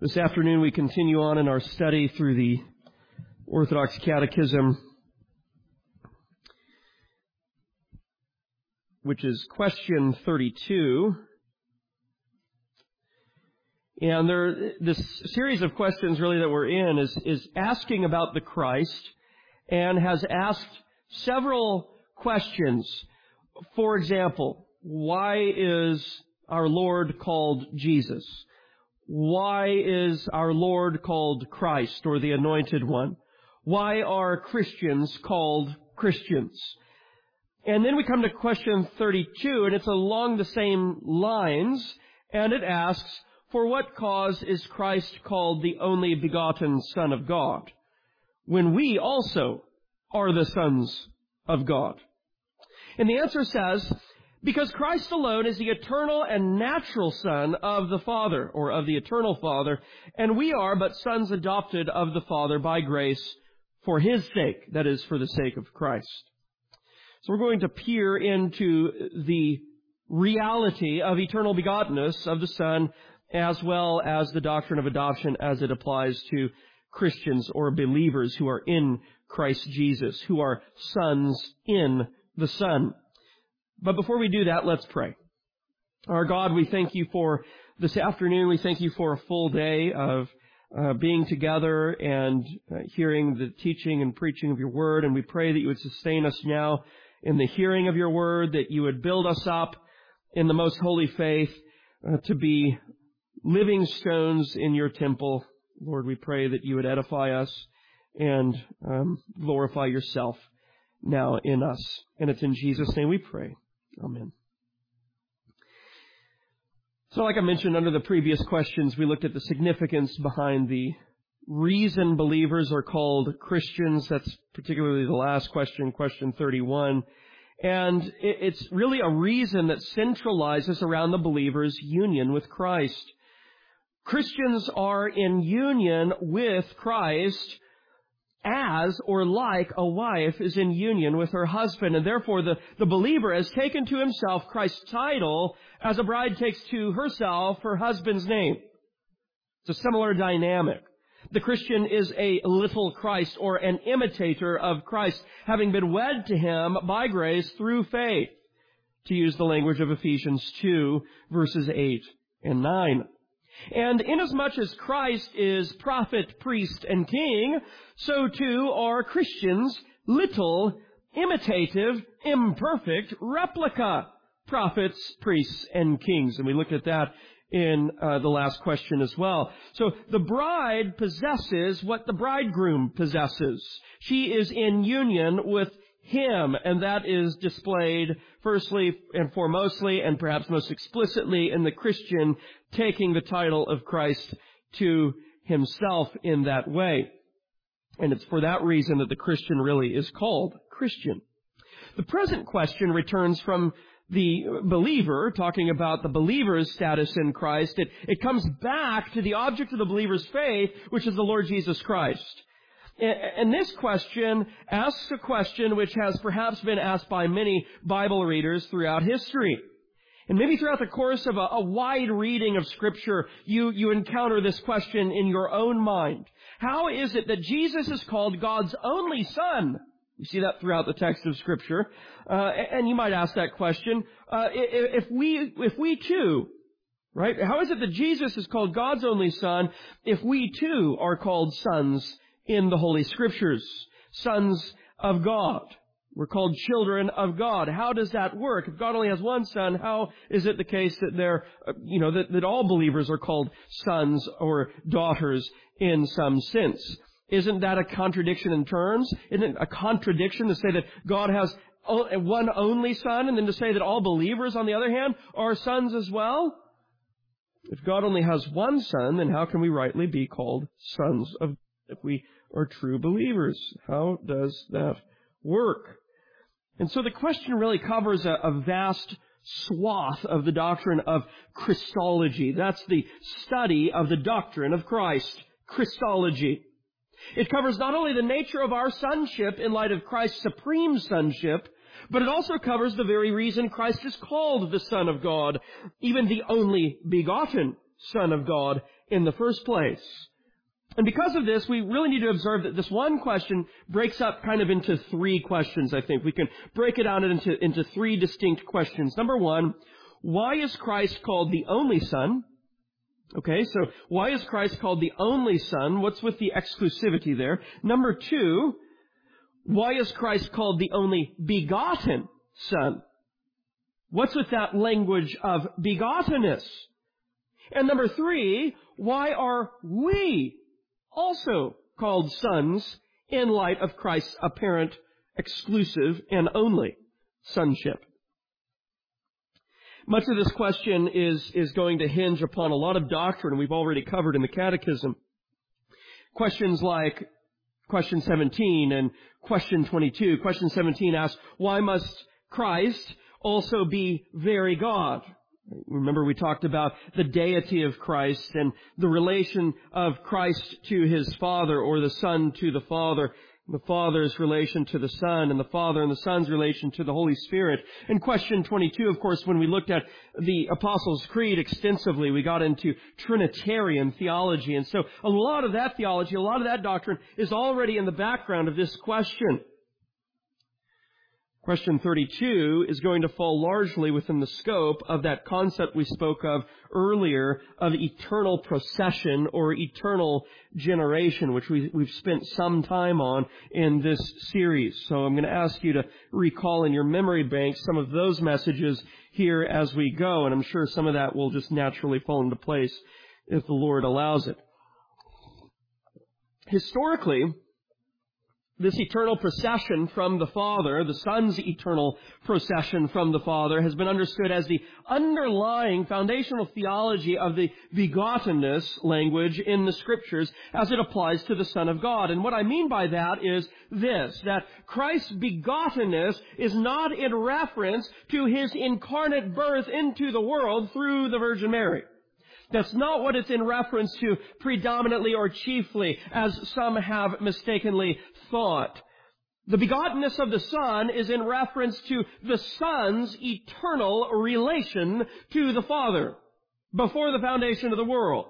This afternoon we continue on in our study through the Orthodox Catechism, which is question 32. And this series of questions really that we're in is asking about the Christ and has asked several questions. For example, why is our Lord called Jesus? Why is our Lord called Christ, or the Anointed One? Why are Christians called Christians? And then we come to question 32, and it's along the same lines, and it asks, for what cause is Christ called the only begotten Son of God, when we also are the sons of God? And the answer says, because Christ alone is the eternal and natural Son of the Father, or of the eternal Father, and we are but sons adopted of the Father by grace for His sake, that is, for the sake of Christ. So we're going to peer into the reality of eternal begottenness of the Son, as well as the doctrine of adoption as it applies to Christians or believers who are in Christ Jesus, who are sons in the Son. But before we do that, let's pray. Our God, we thank you for this afternoon. We thank you for a full day of being together and hearing the teaching and preaching of your word. And we pray that you would sustain us now in the hearing of your word, that you would build us up in the most holy faith to be living stones in your temple. Lord, we pray that you would edify us and glorify yourself now in us. And it's in Jesus' name we pray. Amen. So like I mentioned under the previous questions, we looked at the significance behind the reason believers are called Christians. That's particularly the last question, question 31. And it's really a reason that centralizes around the believer's union with Christ. Christians are in union with Christ as or like a wife is in union with her husband. And therefore the believer has taken to himself Christ's title as a bride takes to herself her husband's name. It's a similar dynamic. The Christian is a little Christ, or an imitator of Christ, having been wed to Him by grace through faith, to use the language of Ephesians 2, verses 8 and 9. And inasmuch as Christ is prophet, priest, and king, so too are Christians little, imitative, imperfect replica prophets, priests, and kings. And we looked at that in the last question as well. So the bride possesses what the bridegroom possesses. She is in union with Him, and that is displayed firstly and foremostly, and perhaps most explicitly, in the Christian taking the title of Christ to himself in that way. And it's for that reason that the Christian really is called Christian. The present question returns from the believer, talking about the believer's status in Christ. It comes back to the object of the believer's faith, which is the Lord Jesus Christ. And this question asks a question which has perhaps been asked by many Bible readers throughout history. And maybe throughout the course of a wide reading of Scripture, you encounter this question in your own mind. How is it that Jesus is called God's only Son? You see that throughout the text of Scripture. And you might ask that question, if we too, right? How is it that Jesus is called God's only Son if we too are called sons in the Holy Scriptures, sons of God? We're called children of God. How does that work? If God only has one Son, how is it the case that that all believers are called sons or daughters in some sense? Isn't that a contradiction in terms? Isn't it a contradiction to say that God has one only Son, and then to say that all believers, on the other hand, are sons as well? If God only has one Son, then how can we rightly be called sons of God if we are true believers? How does that work? And so the question really covers a vast swath of the doctrine of Christology. That's the study of the doctrine of Christ, Christology. It covers not only the nature of our sonship in light of Christ's supreme sonship, but it also covers the very reason Christ is called the Son of God, even the only begotten Son of God, in the first place. And because of this, we really need to observe that this one question breaks up kind of into three questions, I think. We can break it out into three distinct questions. Number one, why is Christ called the only Son? Okay, so why is Christ called the only Son? What's with the exclusivity there? Number two, why is Christ called the only begotten Son? What's with that language of begottenness? And number three, why are we also called sons in light of Christ's apparent exclusive and only sonship? Much of this question is going to hinge upon a lot of doctrine we've already covered in the Catechism. Questions like question 17 and question 22. Question 17 asks, why must Christ also be very God? Remember, we talked about the deity of Christ and the relation of Christ to His Father, or the Son to the Father, the Father's relation to the Son, and the Father and the Son's relation to the Holy Spirit. In question 22, of course, when we looked at the Apostles' Creed extensively, we got into Trinitarian theology. And so a lot of that theology, a lot of that doctrine is already in the background of this question. Question 32 is going to fall largely within the scope of that concept we spoke of earlier of eternal procession or eternal generation, which we've spent some time on in this series. So I'm going to ask you to recall in your memory bank some of those messages here as we go, and I'm sure some of that will just naturally fall into place if the Lord allows it. Historically, this eternal procession from the Father, the Son's eternal procession from the Father, has been understood as the underlying foundational theology of the begottenness language in the Scriptures as it applies to the Son of God. And what I mean by that is this, that Christ's begottenness is not in reference to His incarnate birth into the world through the Virgin Mary. That's not what it's in reference to predominantly or chiefly, as some have mistakenly thought. The begottenness of the Son is in reference to the Son's eternal relation to the Father before the foundation of the world.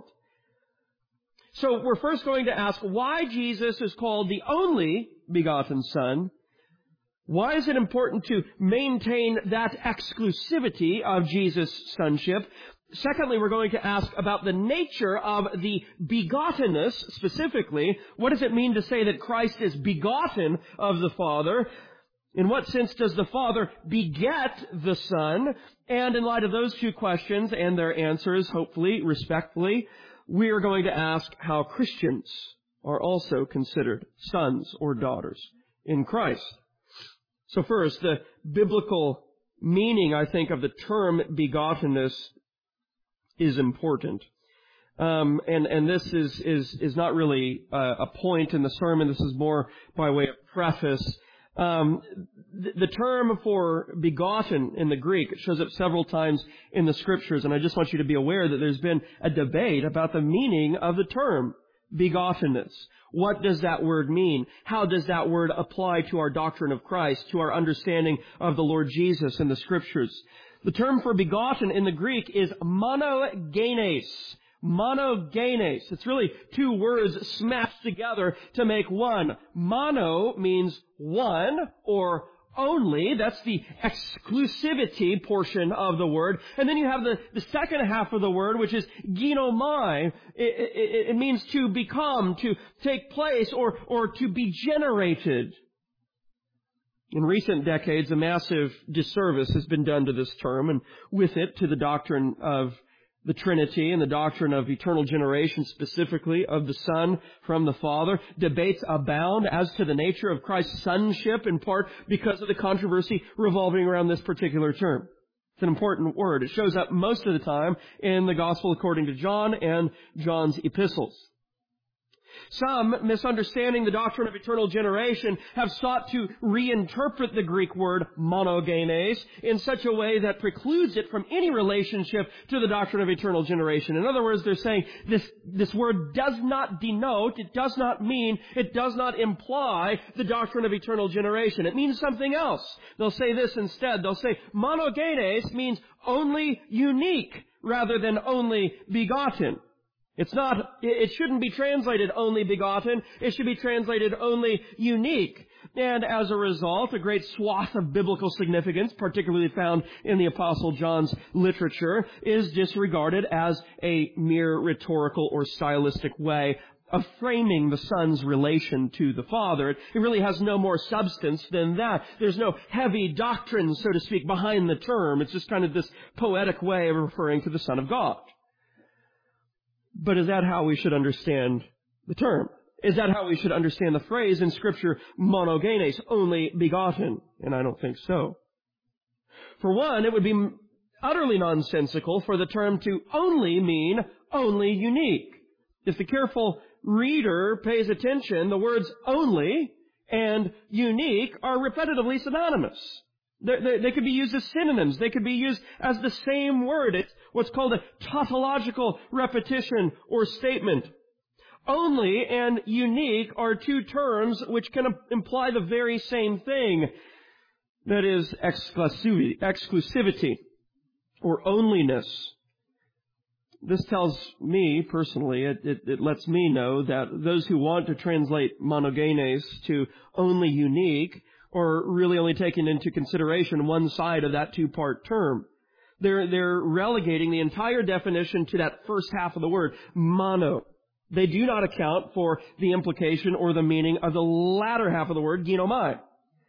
So we're first going to ask why Jesus is called the only begotten Son. Why is it important to maintain that exclusivity of Jesus' sonship? Secondly, we're going to ask about the nature of the begottenness specifically. What does it mean to say that Christ is begotten of the Father? In what sense does the Father beget the Son? And in light of those two questions and their answers, hopefully, respectfully, we are going to ask how Christians are also considered sons or daughters in Christ. So first, the biblical meaning, I think, of the term begottenness is important. And this is not really a point in the sermon. This is more by way of preface. The term for begotten in the Greek, it shows up several times in the Scriptures, and I just want you to be aware that there's been a debate about the meaning of the term begottenness. What does that word mean? How does that word apply to our doctrine of Christ, to our understanding of the Lord Jesus in the Scriptures? The term for begotten in the Greek is monogenes. Monogenes. It's really two words smashed together to make one. Mono means one or only. That's the exclusivity portion of the word. And then you have the second half of the word, which is ginomai. It means to become, to take place, or to be generated. In recent decades, a massive disservice has been done to this term, and with it to the doctrine of the Trinity and the doctrine of eternal generation, specifically of the Son from the Father. Debates abound as to the nature of Christ's sonship, in part because of the controversy revolving around this particular term. It's an important word. It shows up most of the time in the Gospel according to John and John's epistles. Some, misunderstanding the doctrine of eternal generation, have sought to reinterpret the Greek word monogenes in such a way that precludes it from any relationship to the doctrine of eternal generation. In other words, they're saying this word does not denote, it does not mean, it does not imply the doctrine of eternal generation. It means something else. They'll say this instead. They'll say monogenes means only unique rather than only begotten. It shouldn't be translated only begotten. It should be translated only unique. And as a result, a great swath of biblical significance, particularly found in the Apostle John's literature, is disregarded as a mere rhetorical or stylistic way of framing the Son's relation to the Father. It really has no more substance than that. There's no heavy doctrine, so to speak, behind the term. It's just kind of this poetic way of referring to the Son of God. But is that how we should understand the term? Is that how we should understand the phrase in Scripture, monogenes, only begotten? And I don't think so. For one, it would be utterly nonsensical for the term to only mean only unique. If the careful reader pays attention, the words only and unique are repetitively synonymous. They could be used as synonyms. They could be used as the same word. It's what's called a tautological repetition or statement. Only and unique are two terms which can imply the very same thing. That is exclusivity or onlyness. This tells me, personally, it lets me know that those who want to translate monogenes to only unique are really only taking into consideration one side of that two-part term. They're relegating the entire definition to that first half of the word, mono. They do not account for the implication or the meaning of the latter half of the word, ginomai.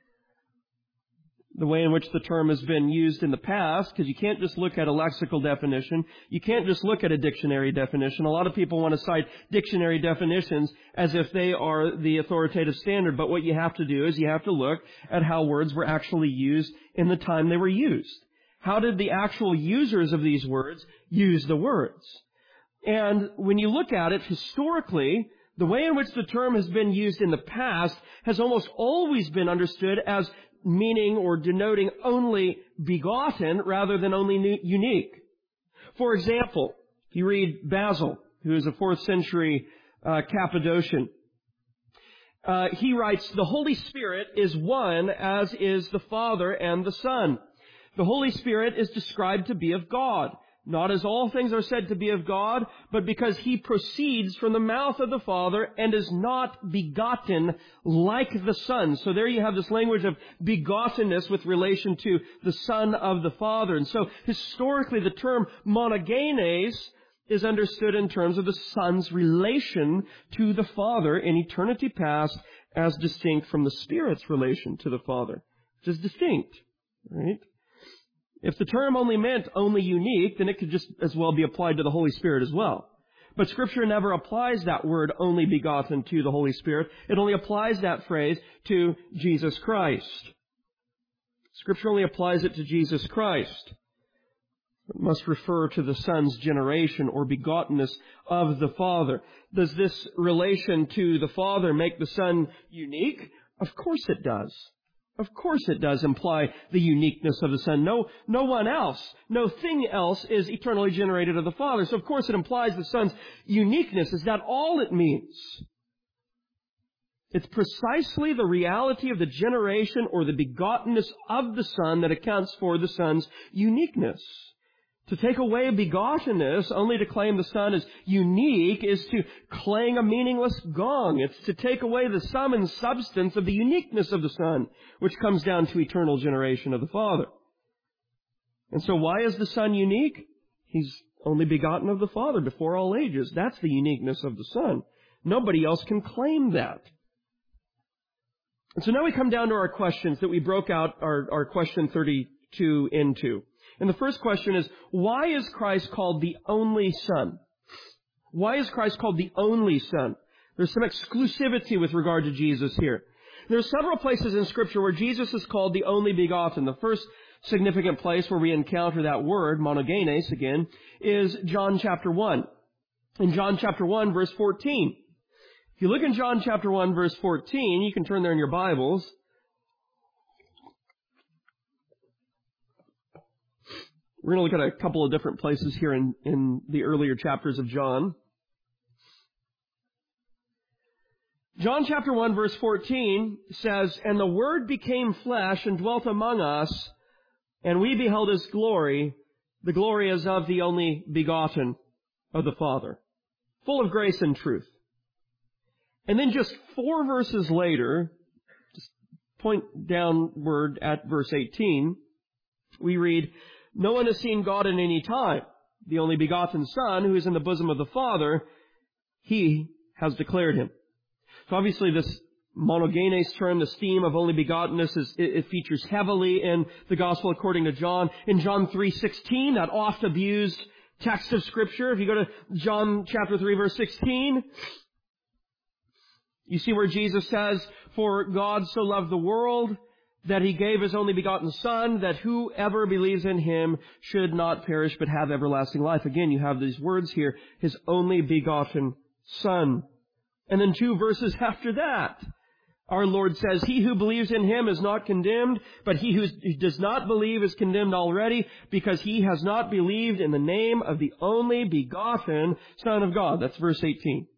The way in which the term has been used in the past, because you can't just look at a lexical definition. You can't just look at a dictionary definition. A lot of people want to cite dictionary definitions as if they are the authoritative standard. But what you have to do is you have to look at how words were actually used in the time they were used. How did the actual users of these words use the words? And when you look at it historically, the way in which the term has been used in the past has almost always been understood as meaning or denoting only begotten rather than only unique. For example, if you read Basil, who is a 4th century Cappadocian, he writes, "The Holy Spirit is one as is the Father and the Son. The Holy Spirit is described to be of God, not as all things are said to be of God, but because He proceeds from the mouth of the Father and is not begotten like the Son." So there you have this language of begottenness with relation to the Son of the Father. And so historically the term monogenes is understood in terms of the Son's relation to the Father in eternity past as distinct from the Spirit's relation to the Father, which is distinct, right? If the term only meant only unique, then it could just as well be applied to the Holy Spirit as well. But Scripture never applies that word only begotten to the Holy Spirit. It only applies that phrase to Jesus Christ. Scripture only applies it to Jesus Christ. It must refer to the Son's generation or begottenness of the Father. Does this relation to the Father make the Son unique? Of course it does. Of course it does imply the uniqueness of the Son. No one else, no thing else is eternally generated of the Father. So of course it implies the Son's uniqueness. Is that all it means? It's precisely the reality of the generation or the begottenness of the Son that accounts for the Son's uniqueness. To take away begottenness, only to claim the Son as unique, is to clang a meaningless gong. It's to take away the sum and substance of the uniqueness of the Son, which comes down to eternal generation of the Father. And so why is the Son unique? He's only begotten of the Father before all ages. That's the uniqueness of the Son. Nobody else can claim that. And so now we come down to our questions that we broke out our question 32 into. And the first question is, why is Christ called the only Son? Why is Christ called the only Son? There's some exclusivity with regard to Jesus here. There are several places in Scripture where Jesus is called the only begotten. The first significant place where we encounter that word, monogenes again, is John chapter 1. In John chapter 1, verse 14. If you look in John chapter 1, verse 14, you can turn there in your Bibles. We're going to look at a couple of different places here in the earlier chapters of John. John chapter 1 verse 14 says, "And the Word became flesh and dwelt among us, and we beheld His glory. The glory is of the only begotten of the Father, full of grace and truth. And then just 4 verses later, just point downward at verse 18, we read, "No one has seen God at any time. The only begotten Son, who is in the bosom of the Father, He has declared Him." So obviously this monogenes term, this theme of only begottenness, it features heavily in the Gospel according to John. In John 3:16, that oft abused text of Scripture, if you go to John chapter 3 verse 16, you see where Jesus says, "For God so loved the world that He gave His only begotten Son, that whoever believes in Him should not perish but have everlasting life." Again, you have these words here, His only begotten Son. And then 2 verses after that, our Lord says, "He who believes in Him is not condemned, but he who does not believe is condemned already, because he has not believed in the name of the only begotten Son of God." That's verse 18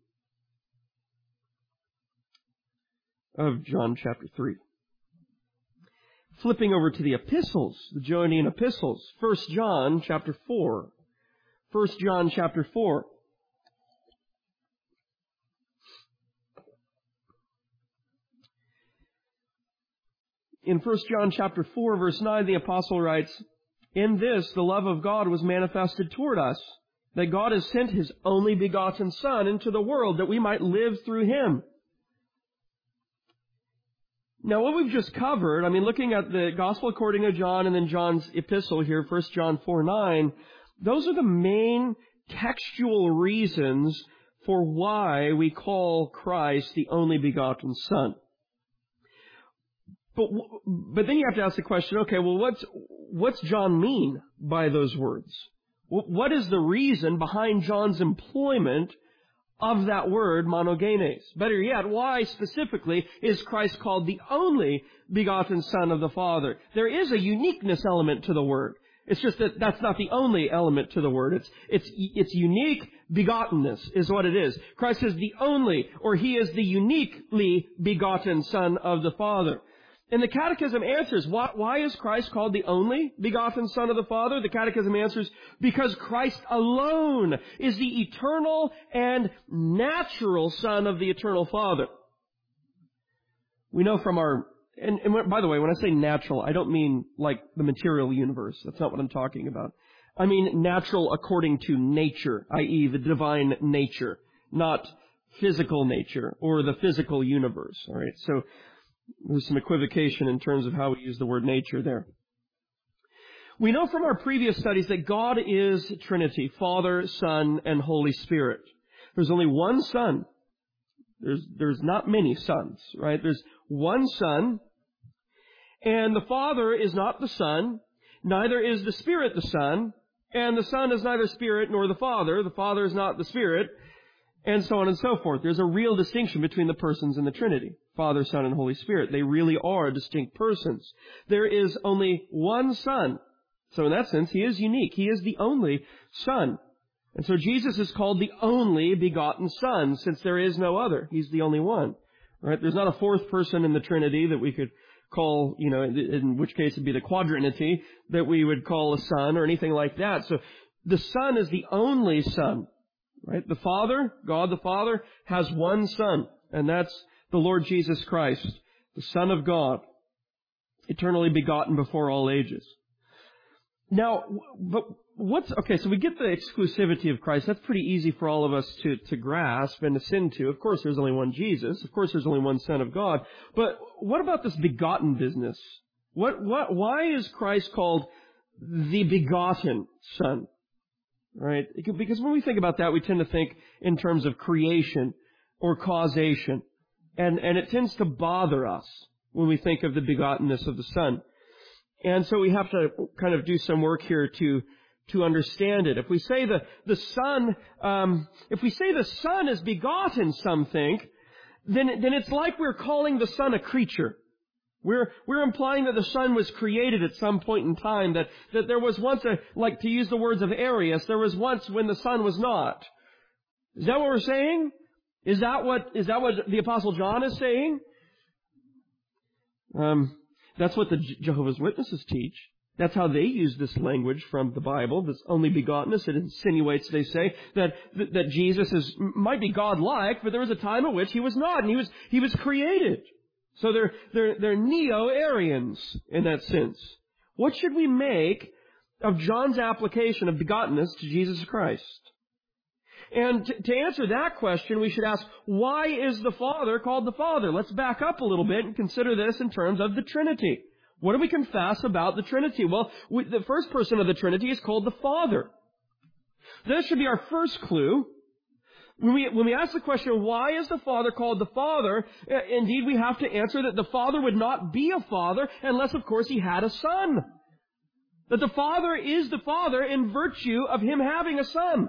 of John chapter 3. Flipping over to the epistles, the Johannine epistles, 1 John chapter 4. 1 John chapter 4. In 1 John chapter 4, verse 9, the apostle writes, "In this the love of God was manifested toward us, that God has sent His only begotten Son into the world, that we might live through Him." Now what we've just covered, looking at the Gospel according to John and then John's epistle here, 1 John 4:9, those are the main textual reasons for why we call Christ the only begotten Son. But then you have to ask the question, okay, well, what's John mean by those words? What is the reason behind John's employment of that word, monogenes? Better yet, why specifically is Christ called the only begotten Son of the Father? There is a uniqueness element to the word. It's just that that's not the only element to the word. It's unique begottenness is what it is. Christ is the only, or He is the uniquely begotten Son of the Father. And the Catechism answers, why is Christ called the only begotten Son of the Father? The Catechism answers, because Christ alone is the eternal and natural Son of the eternal Father. We know from and by the way, when I say natural, I don't mean like the material universe. That's not what I'm talking about. I mean natural according to nature, i.e. the divine nature, not physical nature or the physical universe. All right, so there's some equivocation in terms of how we use the word nature there. We know from our previous studies that God is Trinity, Father, Son, and Holy Spirit. There's only one Son. There's not many sons, right? There's one Son, and the Father is not the Son, neither is the Spirit the Son, and the Son is neither Spirit nor the Father. The Father is not the Spirit, and so on and so forth. There's a real distinction between the persons in the Trinity, Father, Son, and Holy Spirit. They really are distinct persons. There is only one Son. So in that sense, He is unique. He is the only Son. And so Jesus is called the only begotten Son, since there is no other. He's the only one. Right? There's not a fourth person in the Trinity that we could call, in which case it'd be the quadrinity, that we would call a Son or anything like that. So the Son is the only Son. Right? The Father, God the Father, has one Son, and that's the Lord Jesus Christ, the Son of God, eternally begotten before all ages. Now, so we get the exclusivity of Christ. That's pretty easy for all of us to grasp and ascend to. Of course, there's only one Jesus. Of course, there's only one Son of God. But what about this begotten business? Why is Christ called the begotten Son? Right? Because when we think about that, we tend to think in terms of creation or causation. And it tends to bother us when we think of the begottenness of the Son. And so we have to kind of do some work here to understand it. If we say the Son is begotten, some think, then it's like we're calling the Son a creature. We're implying that the Son was created at some point in time, that there was once like to use the words of Arius, there was once when the Son was not. Is that what we're saying? Is that what the Apostle John is saying? That's what the Jehovah's Witnesses teach. That's how they use this language from the Bible, this only begottenness. It insinuates, they say, that Jesus might be God-like, but there was a time at which he was not, and he was created. So they're Neo-Arians in that sense. What should we make of John's application of begottenness to Jesus Christ? And to answer that question, we should ask, why is the Father called the Father? Let's back up a little bit and consider this in terms of the Trinity. What do we confess about the Trinity? Well, the first person of the Trinity is called the Father. That should be our first clue. When we ask the question, why is the Father called the Father? Indeed, we have to answer that the Father would not be a Father unless, of course, he had a Son. That the Father is the Father in virtue of him having a Son.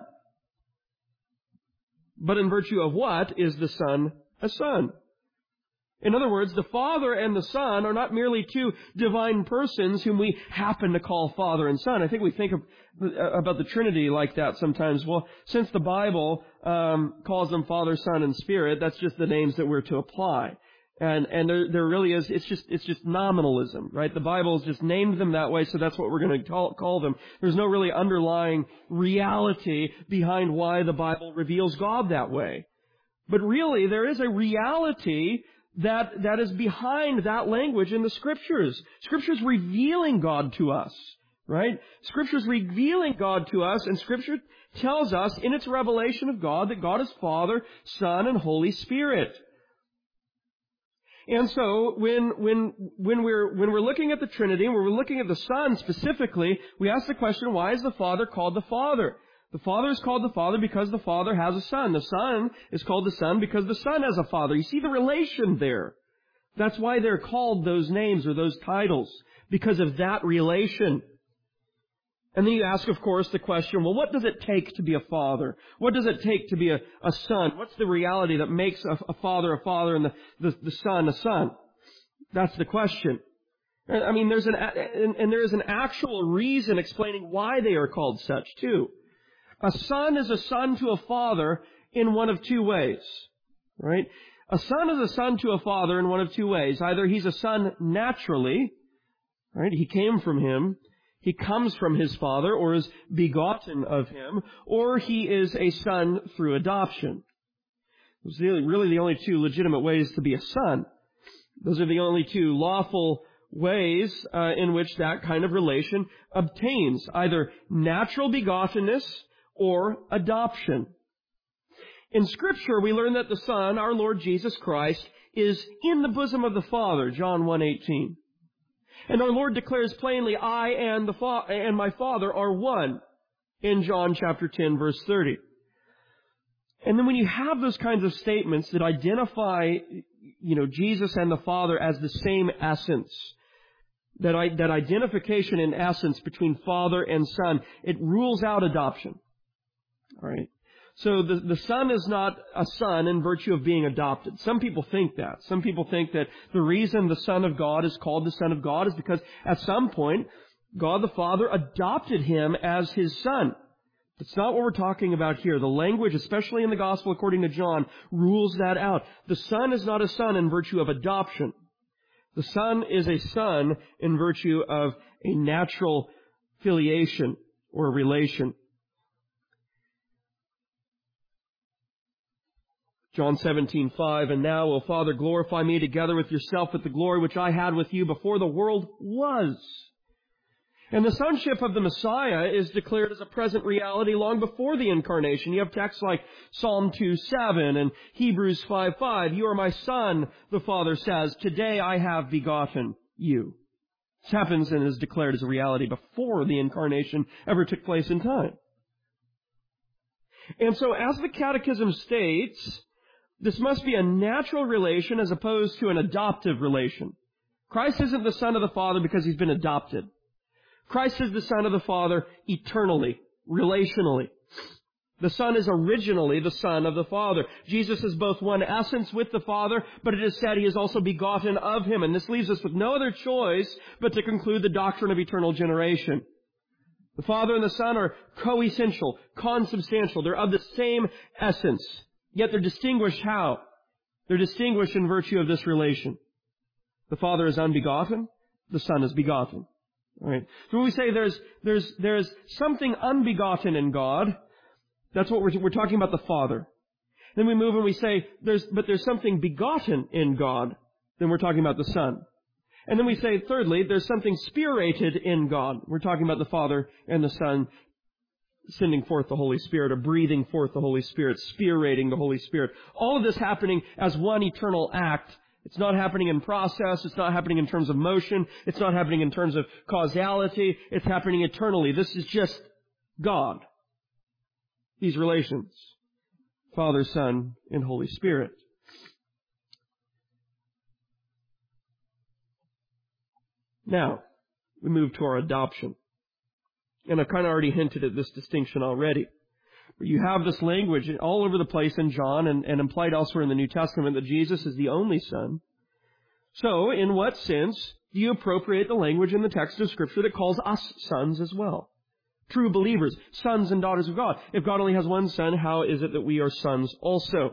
But in virtue of what is the Son a Son? In other words, the Father and the Son are not merely two divine persons whom we happen to call Father and Son. I think we think about the Trinity like that sometimes. Well, since the Bible calls them Father, Son, and Spirit, that's just the names that we're to apply. And there really is, it's just nominalism, right? The Bible's just named them that way, so that's what we're going to call them. There's no really underlying reality behind why the Bible reveals God that way. But really, there is a reality that is behind that language in the Scriptures. Scripture's revealing God to us, right? Scripture's revealing God to us, and Scripture tells us in its revelation of God that God is Father, Son, and Holy Spirit. And so, when we're looking at the Trinity, and when we're looking at the Son specifically, we ask the question, why is the Father called the Father? The Father is called the Father because the Father has a Son. The Son is called the Son because the Son has a Father. You see the relation there. That's why they're called those names or those titles, because of that relation. And then you ask, of course, the question, well, what does it take to be a father? What does it take to be a son? What's the reality that makes a father and the son a son? That's the question. I mean, there is an actual reason explaining why they are called such, too. A son is a son to a father in one of two ways, right? A son is a son to a father in one of two ways. Either he's a son naturally, right? He came from him. He comes from his father or is begotten of him, or he is a son through adoption. Those are really the only two legitimate ways to be a son. Those are the only two lawful ways in which that kind of relation obtains, either natural begottenness or adoption. In Scripture, we learn that the Son, our Lord Jesus Christ, is in the bosom of the Father, John 1:18. And our Lord declares plainly, I and my Father are one, in John chapter 10, verse 30. And then when you have those kinds of statements that identify, Jesus and the Father as the same essence, that identification in essence between Father and Son, it rules out adoption. All right. So the Son is not a son in virtue of being adopted. Some people think that. Some people think that the reason the Son of God is called the Son of God is because at some point, God the Father adopted him as his Son. That's not what we're talking about here. The language, especially in the Gospel according to John, rules that out. The Son is not a son in virtue of adoption. The Son is a son in virtue of a natural filiation or relation. John 17:5, and now, O Father, glorify me together with yourself with the glory which I had with you before the world was. And the sonship of the Messiah is declared as a present reality long before the incarnation. You have texts like Psalm 2:7 and Hebrews 5:5. You are my son, the Father says, today I have begotten you. This happens and is declared as a reality before the incarnation ever took place in time. And so as the Catechism states, this must be a natural relation as opposed to an adoptive relation. Christ isn't the Son of the Father because he's been adopted. Christ is the Son of the Father eternally, relationally. The Son is originally the Son of the Father. Jesus is both one essence with the Father, but it is said he is also begotten of him. And this leaves us with no other choice but to conclude the doctrine of eternal generation. The Father and the Son are coessential, consubstantial. They're of the same essence. Yet they're distinguished how? They're distinguished in virtue of this relation. The Father is unbegotten. The Son is begotten. Right? So when we say there's something unbegotten in God, that's what we're talking about the Father. Then we move and we say there's something begotten in God, then we're talking about the Son. And then we say, thirdly, there's something spirated in God. We're talking about the Father and the Son sending forth the Holy Spirit, or breathing forth the Holy Spirit, spirating the Holy Spirit. All of this happening as one eternal act. It's not happening in process. It's not happening in terms of motion. It's not happening in terms of causality. It's happening eternally. This is just God. These relations. Father, Son, and Holy Spirit. Now, we move to our adoption. And I've kind of already hinted at this distinction already. But you have this language all over the place in John and implied elsewhere in the New Testament that Jesus is the only Son. So, in what sense do you appropriate the language in the text of Scripture that calls us sons as well? True believers, sons and daughters of God. If God only has one Son, how is it that we are sons also?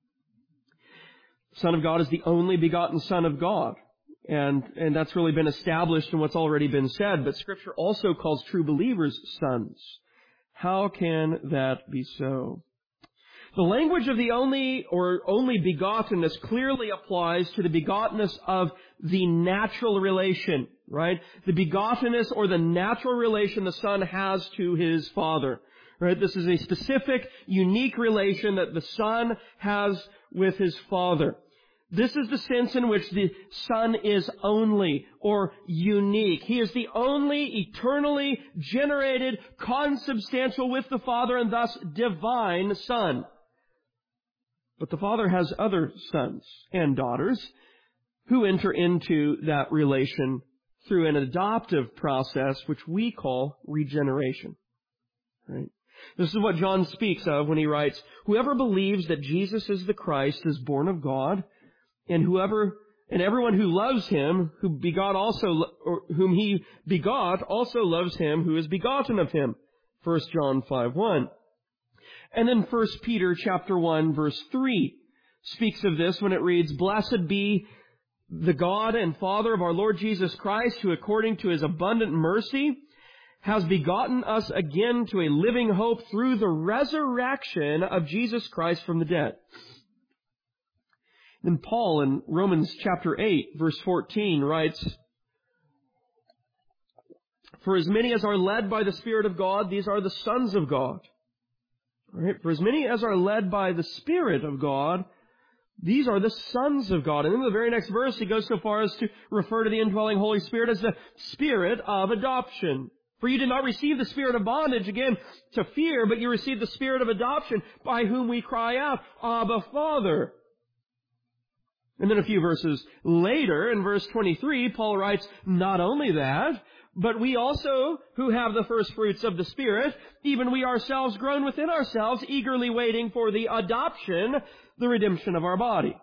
Son of God is the only begotten Son of God. And that's really been established in what's already been said. But Scripture also calls true believers sons. How can that be so? The language of the only begottenness clearly applies to the begottenness of the natural relation, right? The begottenness or the natural relation the Son has to His Father, right? This is a specific, unique relation that the Son has with His Father. This is the sense in which the Son is only or unique. He is the only eternally generated, consubstantial with the Father and thus divine Son. But the Father has other sons and daughters who enter into that relation through an adoptive process which we call regeneration. Right? This is what John speaks of when he writes, "Whoever believes that Jesus is the Christ is born of God, and everyone who loves him, whom he begot, also loves him who is begotten of him." 1 John 5:1. And then 1 Peter chapter 1 verse 3 speaks of this when it reads, "Blessed be the God and Father of our Lord Jesus Christ, who according to His abundant mercy has begotten us again to a living hope through the resurrection of Jesus Christ from the dead." Then Paul in Romans chapter 8, verse 14 writes, "For as many as are led by the Spirit of God, these are the sons of God." Right? For as many as are led by the Spirit of God, these are the sons of God. And in the very next verse, he goes so far as to refer to the indwelling Holy Spirit as the Spirit of adoption. "For you did not receive the spirit of bondage, again, to fear, but you received the Spirit of adoption, by whom we cry out, Abba, Father." And then a few verses later, in verse 23, Paul writes, "Not only that, but we also, who have the first fruits of the Spirit, even we ourselves groan within ourselves, eagerly waiting for the adoption, the redemption of our body."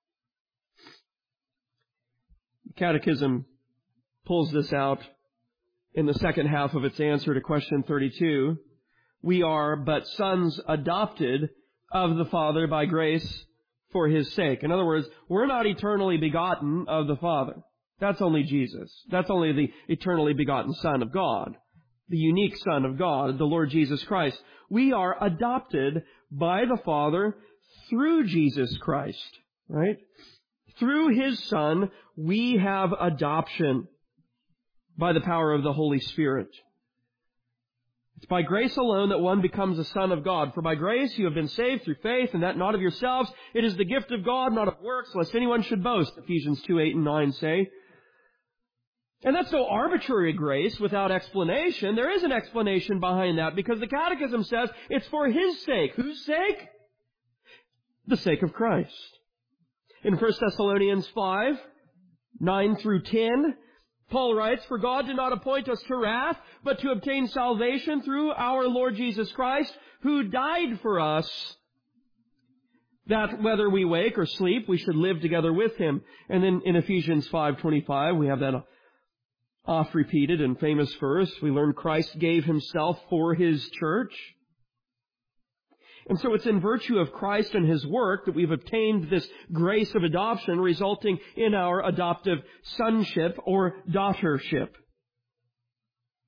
The Catechism pulls this out in the second half of its answer to question 32. "We are but sons adopted of the Father by grace for His sake." In other words, we're not eternally begotten of the Father. That's only Jesus. That's only the eternally begotten Son of God, the unique Son of God, the Lord Jesus Christ. We are adopted by the Father through Jesus Christ, right? Through His Son, we have adoption by the power of the Holy Spirit. It's by grace alone that one becomes a son of God. "For by grace you have been saved through faith, and that not of yourselves. It is the gift of God, not of works, lest anyone should boast," Ephesians 2:8 and 9 say. And that's no arbitrary grace without explanation. There is an explanation behind that, because the Catechism says it's for His sake. Whose sake? The sake of Christ. In 1 Thessalonians 5, 9 through 10, Paul writes, "For God did not appoint us to wrath, but to obtain salvation through our Lord Jesus Christ, who died for us, that whether we wake or sleep, we should live together with Him." And then in Ephesians 5:25, we have that oft-repeated and famous verse. We learn Christ gave Himself for His church. And so it's in virtue of Christ and His work that we've obtained this grace of adoption, resulting in our adoptive sonship or daughtership.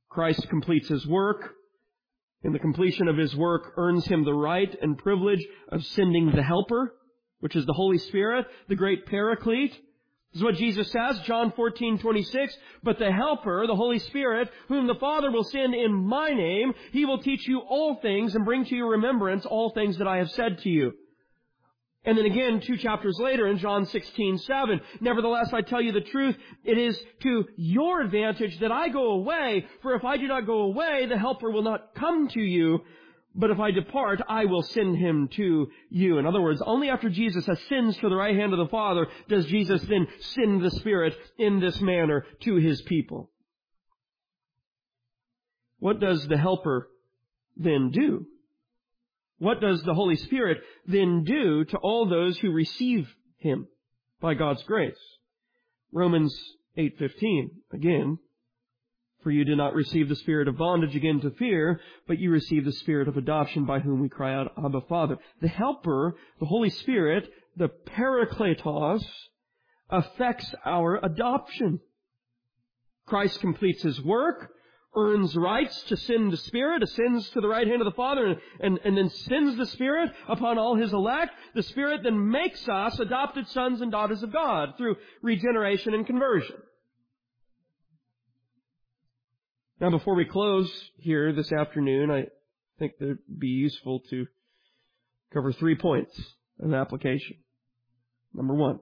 Christ completes His work, and the completion of His work earns Him the right and privilege of sending the Helper, which is the Holy Spirit, the great Paraclete. This is what Jesus says, John 14:26. But the Helper, the Holy Spirit, whom the Father will send in my name, He will teach you all things and bring to your remembrance all things that I have said to you. And then again, 2 chapters later in John 16:7, nevertheless, I tell you the truth, it is to your advantage that I go away, for if I do not go away, the Helper will not come to you, but if I depart, I will send Him to you. In other words, only after Jesus ascends to the right hand of the Father does Jesus then send the Spirit in this manner to His people. What does the Helper then do? What does the Holy Spirit then do to all those who receive Him by God's grace? Romans 8:15, again, for you did not receive the spirit of bondage again to fear, but you received the Spirit of adoption by whom we cry out, Abba, Father. The Helper, the Holy Spirit, the Parakletos, affects our adoption. Christ completes His work, earns rights to send the Spirit, ascends to the right hand of the Father, and then sends the Spirit upon all His elect. The Spirit then makes us adopted sons and daughters of God through regeneration and conversion. Now, before we close here this afternoon, I think it would be useful to cover 3 points of application. Number 1,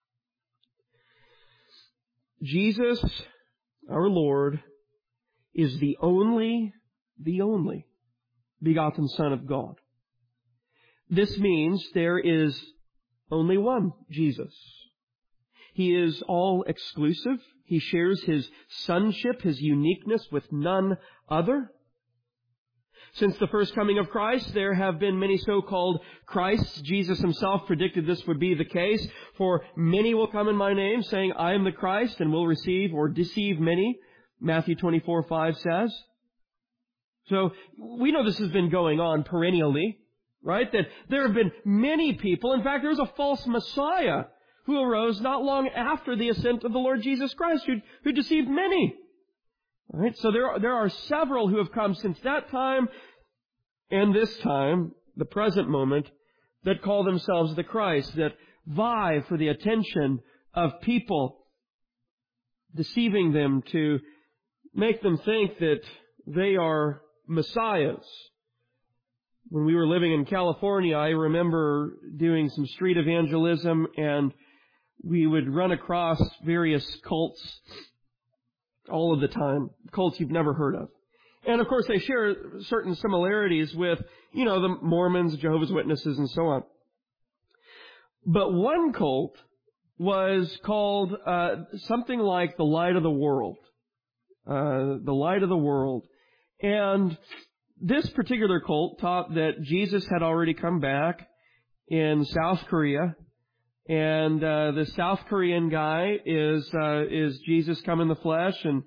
Jesus, our Lord, is the only begotten Son of God. This means there is only one Jesus. He is all exclusive. He shares His sonship, His uniqueness with none other. Since the first coming of Christ, there have been many so-called Christs. Jesus Himself predicted this would be the case. For many will come in my name, saying, I am the Christ, and will receive or deceive many. Matthew 24:5 says. So we know this has been going on perennially, right? That there have been many people. In fact, there was a false Messiah who arose not long after the ascent of the Lord Jesus Christ, who deceived many. All right? So there are several who have come since that time and this time, the present moment, that call themselves the Christ, that vie for the attention of people, deceiving them to make them think that they are messiahs. When we were living in California, I remember doing some street evangelism, and we would run across various cults all of the time, cults you've never heard of. And of course they share certain similarities with, the Mormons, Jehovah's Witnesses, and so on. But one cult was called something like the Light of the World. The Light of the World. And this particular cult taught that Jesus had already come back in South Korea, and the South Korean guy is Jesus come in the flesh, and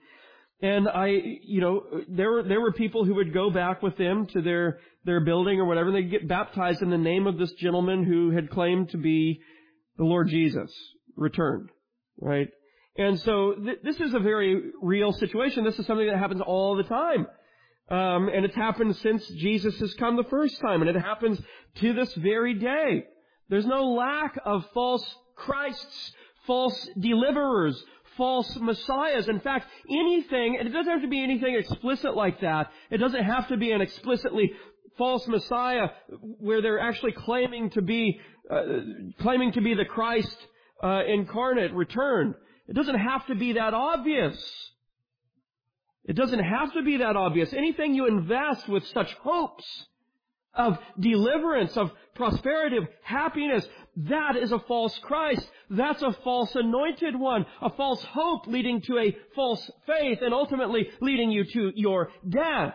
there were people who would go back with them to their building or whatever, and they'd get baptized in the name of this gentleman who had claimed to be the Lord Jesus returned, right? And so this is a very real situation. This is something that happens all the time. And it's happened since Jesus has come the first time, and it happens to this very day. There's no lack of false Christs, false deliverers, false messiahs. In fact, anything, and it doesn't have to be anything explicit like that. It doesn't have to be an explicitly false messiah where they're actually claiming to be the Christ incarnate, returned. It doesn't have to be that obvious. It doesn't have to be that obvious. Anything you invest with such hopes of deliverance, of prosperity, of happiness, that is a false Christ. That's a false anointed one. A false hope leading to a false faith and ultimately leading you to your death.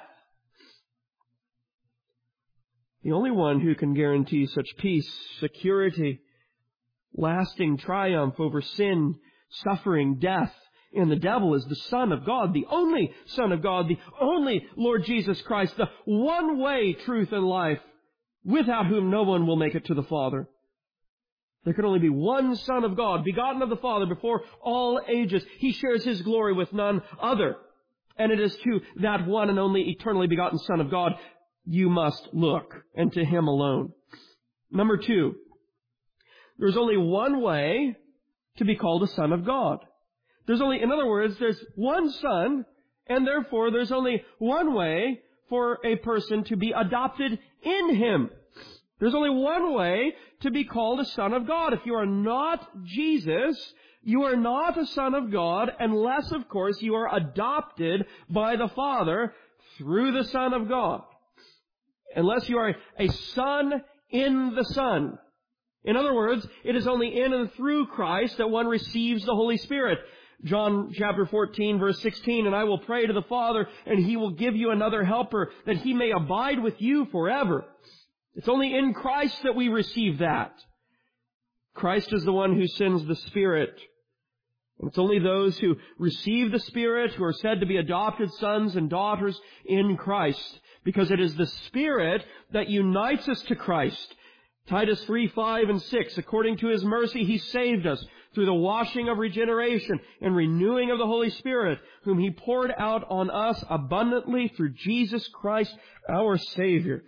The only one who can guarantee such peace, security, lasting triumph over sin, suffering, death, and the devil is the Son of God, the only Son of God, the only Lord Jesus Christ, the one way, truth, and life, without whom no one will make it to the Father. There can only be one Son of God, begotten of the Father before all ages. He shares His glory with none other. and it is to that one and only eternally begotten Son of God you must look, and to Him alone. Number 2, there's only one way to be called a son of God. In other words, there's one Son, and therefore there's only one way for a person to be adopted in Him. There's only one way to be called a son of God. If you are not Jesus, you are not a son of God unless, of course, you are adopted by the Father through the Son of God. Unless you are a son in the Son. In other words, it is only in and through Christ that one receives the Holy Spirit. John chapter 14, verse 16, "And I will pray to the Father, and He will give you another helper, that He may abide with you forever." It's only in Christ that we receive that. Christ is the one who sends the Spirit. And it's only those who receive the Spirit who are said to be adopted sons and daughters in Christ, because it is the Spirit that unites us to Christ. Titus 3, 5, and 6, "According to His mercy He saved us through the washing of regeneration and renewing of the Holy Spirit, whom He poured out on us abundantly through Jesus Christ our Savior."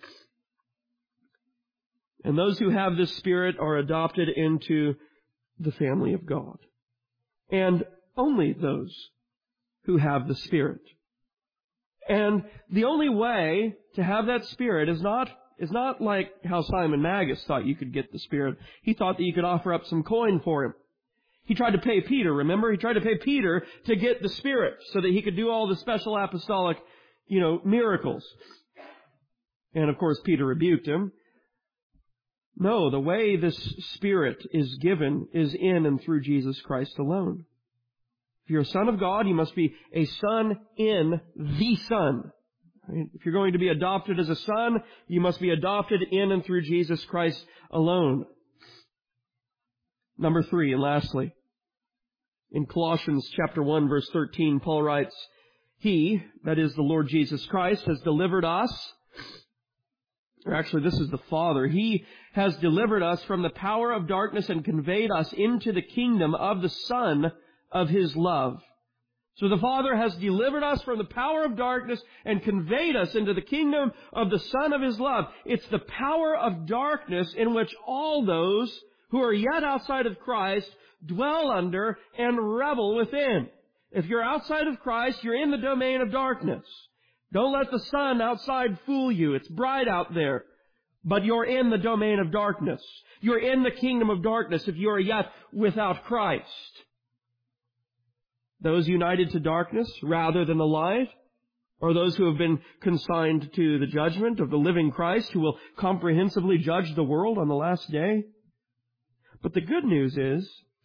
And those who have this Spirit are adopted into the family of God. And only those who have the Spirit. And the only way to have that Spirit is not like how Simon Magus thought you could get the Spirit. He thought that you could offer up some coin for him. He tried to pay Peter, remember? He tried to pay Peter to get the Spirit so that he could do all the special apostolic, miracles. And of course, Peter rebuked him. No, the way this Spirit is given is in and through Jesus Christ alone. If you're a son of God, you must be a son in the Son. Right? If you're going to be adopted as a son, you must be adopted in and through Jesus Christ alone. Number 3, and lastly, in Colossians chapter 1, verse 13, Paul writes, "He," that is the Lord Jesus Christ, "has delivered us," or actually this is the Father, "He has delivered us from the power of darkness and conveyed us into the kingdom of the Son of His love." So the Father has delivered us from the power of darkness and conveyed us into the kingdom of the Son of His love. It's the power of darkness in which all those who are yet outside of Christ dwell under and revel within. If you're outside of Christ, you're in the domain of darkness. Don't let the sun outside fool you. It's bright out there. But you're in the domain of darkness. You're in the kingdom of darkness if you are yet without Christ. Those united to darkness rather than the light are those who have been consigned to the judgment of the living Christ, who will comprehensively judge the world on the last day. But the good news is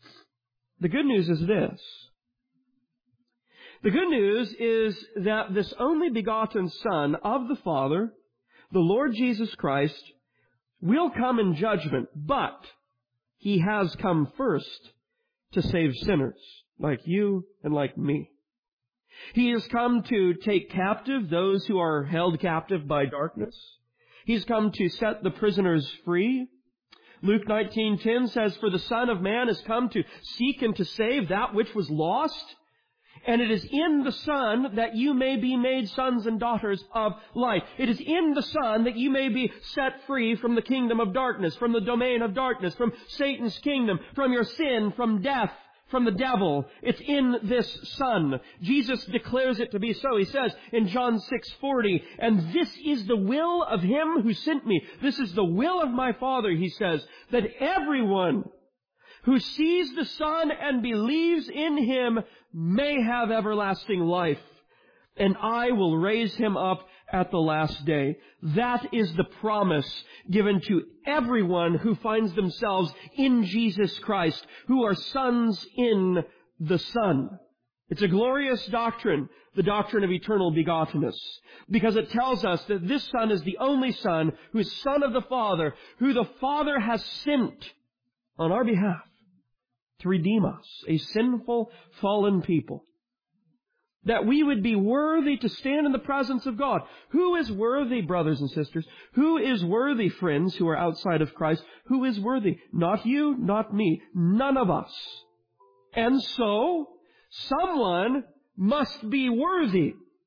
this. The good news is that this only begotten Son of the Father, the Lord Jesus Christ, will come in judgment, but He has come first to save sinners like you and like me. He has come to take captive those who are held captive by darkness. He's come to set the prisoners free. Luke 19:10 says, "For the Son of Man has come to seek and to save that which was lost." And it is in the Son that you may be made sons and daughters of light. It is in the Son that you may be set free from the kingdom of darkness, from the domain of darkness, from Satan's kingdom, from your sin, from death, from the devil. It's in this Son. Jesus declares it to be so. He says in John 6:40, "And this is the will of Him who sent me. This is the will of my Father," He says, "that everyone who sees the Son and believes in Him may have everlasting life, and I will raise him up at the last day." That is the promise given to everyone who finds themselves in Jesus Christ, who are sons in the Son. It's a glorious doctrine, the doctrine of eternal begottenness, because it tells us that this Son is the only Son who is Son of the Father, who the Father has sent on our behalf to redeem us, a sinful, fallen people, that we would be worthy to stand in the presence of God. Who is worthy, brothers and sisters? Who is worthy, friends, who are outside of Christ? Who is worthy? Not you, not me, none of us. And so, someone must be worthy.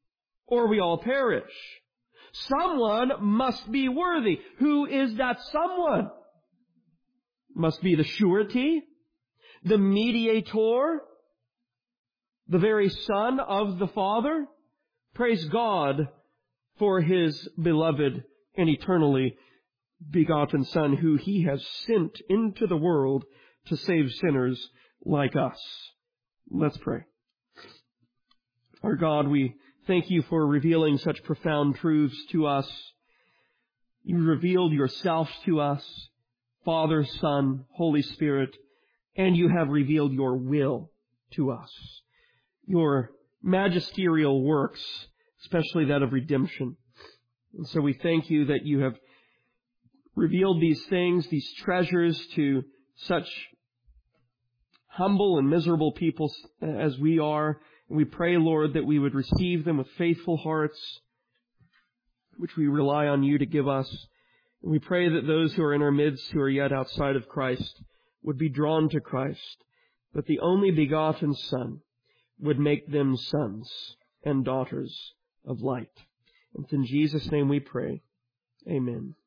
or we all perish. Someone must be worthy. Who is that someone? Must be the surety, the mediator, the very Son of the Father. Praise God for His beloved and eternally begotten Son, who He has sent into the world to save sinners like us. Let's pray. Our God, we thank You for revealing such profound truths to us. You revealed Yourself to us, Father, Son, Holy Spirit, and You have revealed Your will to us, Your magisterial works, especially that of redemption. And so we thank You that You have revealed these things, these treasures, to such humble and miserable people as we are. And we pray, Lord, that we would receive them with faithful hearts, which we rely on You to give us. And we pray that those who are in our midst who are yet outside of Christ would be drawn to Christ, that the only begotten Son would make them sons and daughters of light. And in Jesus' name we pray. Amen.